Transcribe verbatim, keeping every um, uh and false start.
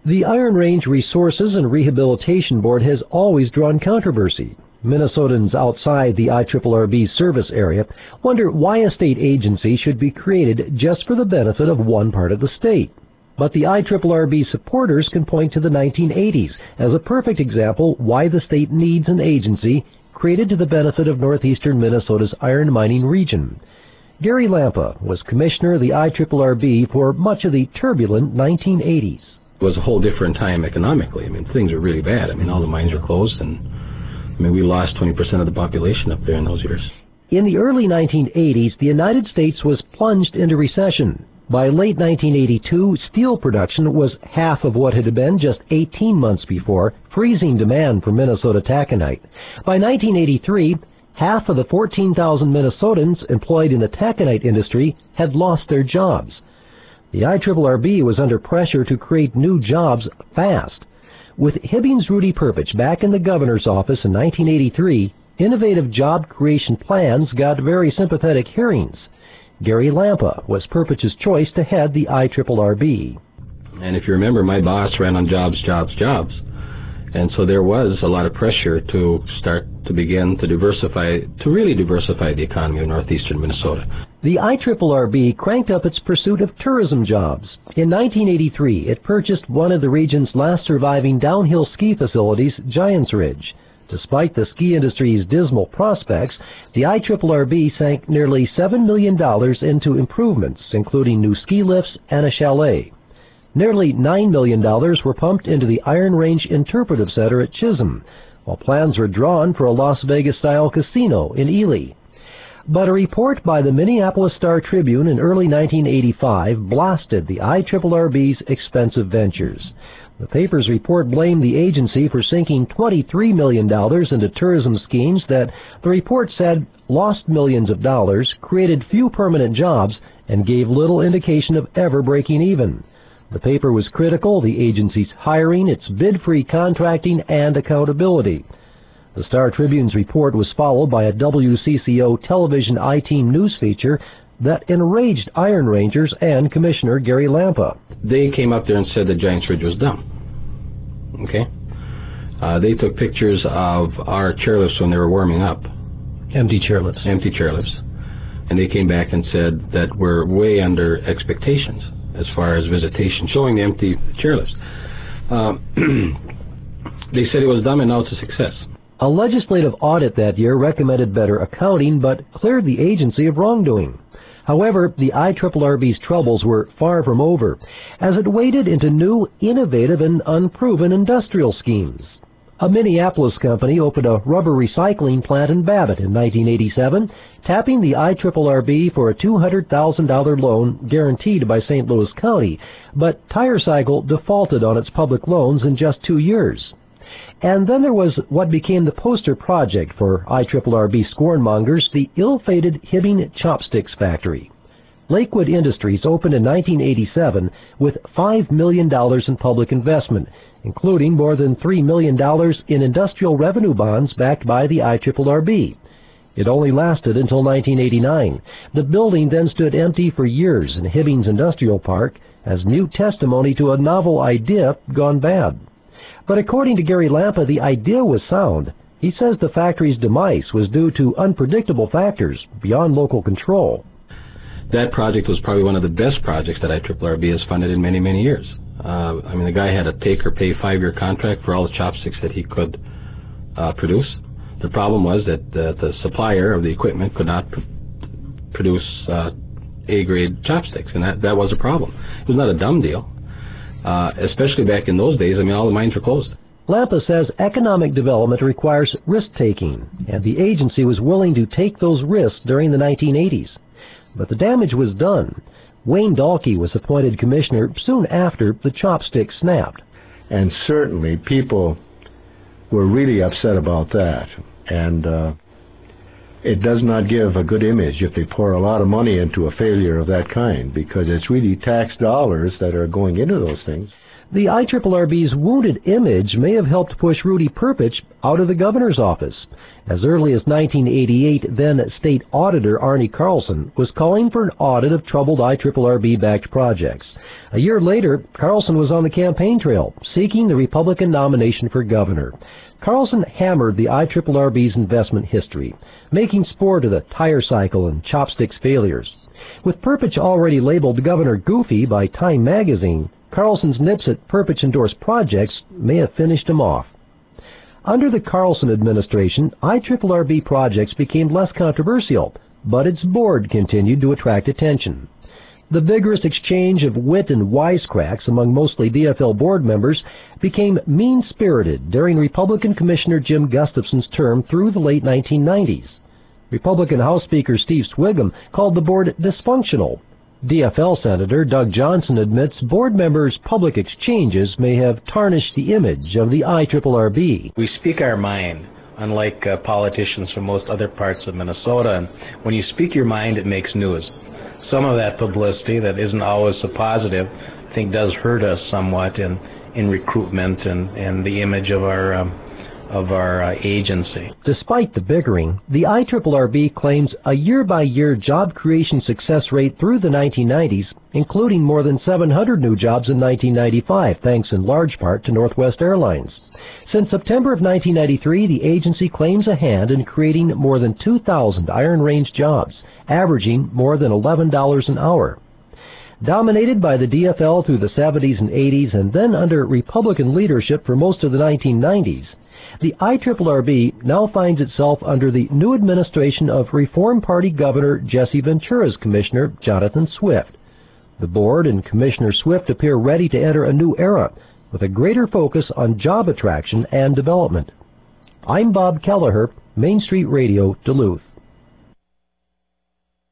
The Iron Range Resources and Rehabilitation Board has always drawn controversy. Minnesotans outside the I R R B service area wonder why a state agency should be created just for the benefit of one part of the state. But the I R R B supporters can point to the nineteen eighties as a perfect example why the state needs an agency created to the benefit of northeastern Minnesota's iron mining region. Gary Lampa was commissioner of the I R R B for much of the turbulent nineteen eighties. It was a whole different time economically. I mean, things were really bad. I mean, all the mines were closed, and I mean, we lost twenty percent of the population up there in those years. In the early nineteen eighties, the United States was plunged into recession. By late nineteen eighty-two, steel production was half of what it had been just eighteen months before, freezing demand for Minnesota taconite. By nineteen eighty-three, half of the fourteen thousand Minnesotans employed in the taconite industry had lost their jobs. The I R R B was under pressure to create new jobs fast. With Hibbings Rudy Perpich back in the governor's office in nineteen eighty-three, innovative job creation plans got very sympathetic hearings. Gary Lampa was Perpich's choice to head the I R R B. And if you remember, my boss ran on jobs, jobs, jobs. And so there was a lot of pressure to start to begin to diversify, to really diversify the economy of northeastern Minnesota. The I R R B cranked up its pursuit of tourism jobs. In nineteen eighty-three, it purchased one of the region's last surviving downhill ski facilities, Giants Ridge. Despite the ski industry's dismal prospects, the I R R B sank nearly seven million dollars into improvements, including new ski lifts and a chalet. Nearly nine million dollars were pumped into the Iron Range Interpretive Center at Chisholm, while plans were drawn for a Las Vegas-style casino in Ely. But a report by the Minneapolis Star-Tribune in early nineteen eighty-five blasted the I R R B's expensive ventures. The paper's report blamed the agency for sinking twenty-three million dollars into tourism schemes that, the report said, lost millions of dollars, created few permanent jobs, and gave little indication of ever breaking even. The paper was critical of the agency's hiring, its bid-free contracting, and accountability. The Star-Tribune's report was followed by a W C C O television I-Team news feature that enraged Iron Rangers and Commissioner Gary Lampa. They came up there and said that Giants Ridge was dumb. Okay? Uh, they took pictures of our chairlifts when they were warming up. Empty chairlifts. Empty chairlifts. And they came back and said that we're way under expectations as far as visitation, showing the empty chairlifts. Uh, they said it was dumb, and now it's a success. A legislative audit that year recommended better accounting, but cleared the agency of wrongdoing. However, the I R R B's troubles were far from over, as it waded into new, innovative, and unproven industrial schemes. A Minneapolis company opened a rubber recycling plant in Babbitt in nineteen eighty-seven, tapping the I R R B for a two hundred thousand dollars loan guaranteed by Saint Louis County, but Tire Cycle defaulted on its public loans in just two years. And then there was what became the poster project for I R R B scornmongers, the ill-fated Hibbing Chopsticks Factory. Lakewood Industries opened in nineteen eighty-seven with five million dollars in public investment, including more than three million dollars in industrial revenue bonds backed by the I R R B. It only lasted until nineteen eighty-nine. The building then stood empty for years in Hibbing's Industrial Park as mute testimony to a novel idea gone bad. But according to Gary Lampa, the idea was sound. He says the factory's demise was due to unpredictable factors beyond local control. That project was probably one of the best projects that I R R B has funded in many, many years. Uh, I mean, the guy had a take-or-pay five-year contract for all the chopsticks that he could uh, produce. The problem was that uh, the supplier of the equipment could not pr produce uh, A-grade chopsticks, and that, that was a problem. It was not a dumb deal. Uh, especially back in those days, I mean, all the mines were closed. Lampa says economic development requires risk-taking, and the agency was willing to take those risks during the nineteen eighties. But the damage was done. Wayne Dahlke was appointed commissioner soon after the chopstick snapped. And certainly people were really upset about that. And uh, it does not give a good image if they pour a lot of money into a failure of that kind, because it's really tax dollars that are going into those things. The I R R B's wounded image may have helped push Rudy Perpich out of the governor's office. As early as nineteen eighty-eight, then State Auditor Arnie Carlson was calling for an audit of troubled I R R B-backed projects. A year later, Carlson was on the campaign trail, seeking the Republican nomination for governor. Carlson hammered the I R R B's investment history, making sport of the tire cycle and chopsticks failures. With Perpich already labeled Governor Goofy by Time magazine, Carlson's nips at Perpich-endorsed projects may have finished him off. Under the Carlson administration, I R R B projects became less controversial, but its board continued to attract attention. The vigorous exchange of wit and wisecracks among mostly D F L board members became mean-spirited during Republican Commissioner Jim Gustafson's term through the late nineteen nineties. Republican House Speaker Steve Swigum called the board dysfunctional. D F L Senator Doug Johnson admits board members' public exchanges may have tarnished the image of the I R R B. We speak our mind, unlike uh, politicians from most other parts of Minnesota, and when you speak your mind, it makes news. Some of that publicity that isn't always so positive, I think does hurt us somewhat in, in recruitment and, and the image of our um, of our uh, agency. Despite the bickering, the I R R B claims a year-by-year job creation success rate through the nineteen nineties, including more than seven hundred new jobs in nineteen ninety-five, thanks in large part to Northwest Airlines. Since September of nineteen ninety-three, the agency claims a hand in creating more than two thousand Iron Range jobs, averaging more than eleven dollars an hour. Dominated by the D F L through the seventies and eighties and then under Republican leadership for most of the nineteen nineties, the I R R B now finds itself under the new administration of Reform Party Governor Jesse Ventura's Commissioner Jonathan Swift. The board and Commissioner Swift appear ready to enter a new era with a greater focus on job attraction and development. I'm Bob Kelleher, Main Street Radio, Duluth.